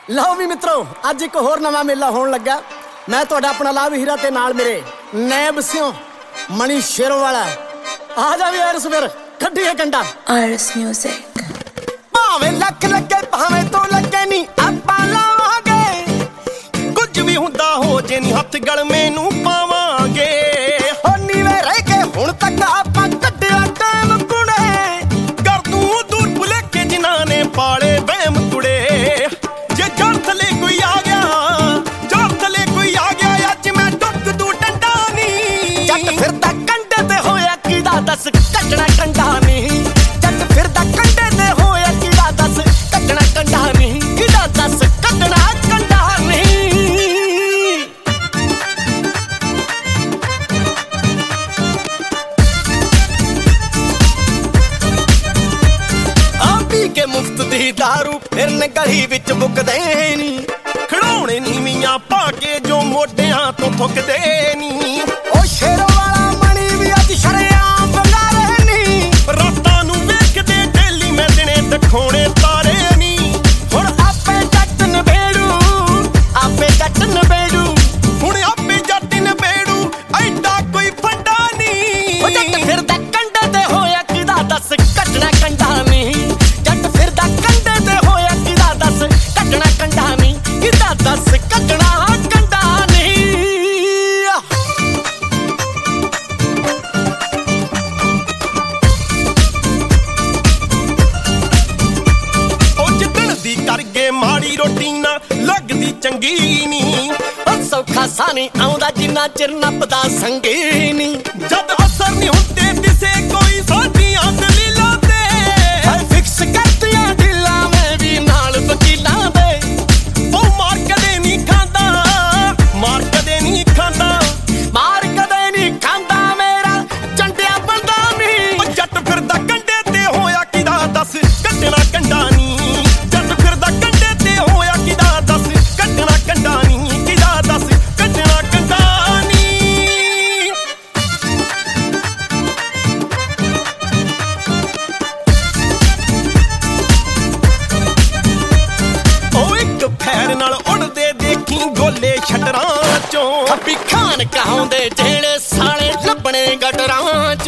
ਲਓ ਵੀ ਮਿੱਤਰੋ, ਅੱਜ ਇੱਕ ਹੋਰ ਨਵਾਂ ਮੇਲਾ ਹੋਣ ਲੱਗਾ। ਮੈਂ ਤੁਹਾਡਾ ਆਪਣਾ ਲਾਭ ਹੀਰਾ ਤੇ ਨਾਲ ਮੇਰੇ ਨੈਬ ਸਿਓ ਮਣੀ ਸ਼ੇਰੋਂ ਵਾਲਾ। ਆ ਜਾ ਵੀ ਆਰਸ ਫਿਰ ਕੱਢੀਏ ਕੰਡਾ। ਆਰਸ ਮਿਊਜ਼ਿਕ। ਭਾਵੇਂ ਲੱਖ ਲੱਗੇ ਭਾਵੇਂ ਤੋਂ ਲੱਗੇ ਨਹੀਂ ਆਪਾਂ ਲਾਵਾਂਗੇ, ਕੁਝ ਵੀ ਹੁੰਦਾ ਹੋ ਜੇ ਨਹੀਂ ਹੱਥ ਗਲਮੇ ਨੂੰ ਪਾਵਾਂਗੇ। ਹੋ ਨੀਵੇਂ ਰਹਿ ਕੇ ਹੁਣ ਤੱਕ ਆਪਾਂ ਕੱਢਿਆ ਟਾਈਮ ਕੁੜੇ, ਕਰ ਤੂੰ ਦੂਰ ਭੁਲੇਖੇ ਜਿਨ੍ਹਾਂ ਨੇ ਪਾਲੇ ਵਹਿਮ ਕੁੜੇ। ਜੇ ਜੜ ਥਲੇ ਕੋਈ ਆ ਗਿਆ, ਜੜ ਥਲੇ ਕੋਈ ਆ ਗਿਆ, ਅੱਜ ਮੈਂ ਡੁੱਕ ਦੂ ਡੰਡਾ ਨੀ। ਜੱਟ ਫਿਰਦਾ ਕੰਡੇ ਤੇ ਹੋਇਆ ਕਿਹਦਾ ਦੱਸ ਕੱਢਣਾ ਕੰਡਾ ਨਹੀਂ। ਜੱਟ ਫਿਰਦਾ ਕੰਡੇ ਤੇ ਹੋਇਆ ਕਿਹਦਾ ਦੱਸ ਕੱਢਣਾ ਕੰਡਾ ਨਹੀਂ। ਕਿਹਦਾ ਦੱਸ ਕੱਢਣਾ ਕੰਡਾ ਨਹੀਂ। ਆ ਪੀ ਕੇ ਮੁਫਤ ਦੀ ਦਾਰੂ ਫਿਰਨ ਗਲੀ ਵਿੱਚ ਬੁੱਕਦੇ ਨੀ। ਖੜਾਉਣੇ ਨੀਵੀਆਂ ਪਾ ਕੇ ਜੋ ਮੋਢਿਆਂ ਤੋਂ ਥੁੱਕਦੇ ਨੀ। ਉਹ ਸ਼ੇਰੋਂ ਵਾਲਾ ਮਣੀ ਵੀ ਅੱਜ ਸ਼ਰੇਆਮ ਬੰਗਾਰੇ ਨੀ। ਰਾਤਾਂ ਨੂੰ ਵੇਖਦੇ ਡੇਲੀ ਮੈਂ ਦਿਨੇ ਦਿਖਾਉਣੇ ਤਾਰੇ ਨੀ। ਹੁਣ ਆਪੇ ਜੱਟ ਨਬੇੜੂ, ਆਪੇ ਜੱਟ ਨਬੇੜੂ। ਹੁਣ ਆਪੇ ਜੱਟ ਨਬੇੜੂ, ਐਡਾ ਕੋਈ ਫੰਡਾ ਨੀ। ਉਹ ਜੱਟ ਫਿਰਦਾ ਕੰਡੇ ਤੇ ਹੋਇਆ ਕਿਹਦਾ ਦੱਸ ਕੱਢਣਾ ਕੰਡਾ ਨਹੀਂ। ਜੱਟ ਫਿਰਦਾ ਕੰਡੇ ਤੇ ਹੋਇਆ ਕਿਹਦਾ ਦੱਸ ਕੱਢਣਾ ਕੰਡਾ ਨਹੀਂ। ਕਿਹਦਾ ਦੱਸ ਕੱਢਣਾ ਕੰਡਾ ਨਹੀਂ। ਉਹ ਜਿੱਦਣ ਦੀ ਕਰਗੇ ਮਾੜੀ ਰੋਟੀ ਨਾ ਲੱਗਦੀ ਚੰਗੀ ਨੀ। ਸੌਖਾ ਸਾਨੀ ਆਉਂਦਾ ਜਿੰਨਾ ਚਿਰ ਨੱਪਦਾ ਸੰਗੀ ਨੀ। ਜਦ ਅਸਰ ਨਹੀਂ ਹੁੰਦੇ ਦਿਸੇ ਕੋਈ ਸਾਡੀਆਂ ਦਲੀਲਾਂ ਤੇ। ਫਿਕਸ ਕਰਤੀਆਂ ਢਿੱਲਾਂ ਮੈਂ ਵੀ ਨਾਲ ਵਕੀਲਾਂ ਦੇ। ਉਹ ਮਾਰ ਕਦੇ ਨਹੀਂ ਖਾਂਦਾ, ਮਾਰ ਕਦੇ ਨਹੀਂ ਖਾਂਦਾ, ਮਾਰ ਕਦੇ ਨਹੀਂ ਖਾਂਦਾ ਮੇਰਾ ਚੰਡਿਆ ਬੰਦਾ ਨੀ। ਉਹ ਜੱਟ ਫਿਰਦਾ ਕੰਡੇ ਤੇ ਹੋਇਆ ਕਿਹਦਾ ਦੱਸ ਕੱਢਣਾ ਕੰਡਾ ਨੀ। ਜੱਟ ਫਿਰਦਾ ਕੰਡੇ ਤੇ ਹੋਇਆ ਕਿਹਦਾ ਦੱਸ ਕੱਢਣਾ ਕੰਡਾ ਨੀ। ਕਿਹਦਾ ਦੱਸ ਕੱਢਣਾ ਕੰਡਾ ਨੀ। ਉਹ ਇੱਕ ਫੈਰ ਨਾਲ ਉੜਦੇ ਦੇਖੀ ਗੋਲੇ ਛਟਰਾਂ ਚੋਂ। ਖੱਬੀ ਖਾਨ ਕਹਾਉਂਦੇ ਜਿਹੜੇ ਸਾਲੇ ਲੱਭਣੇ ਗਟਰਾਂ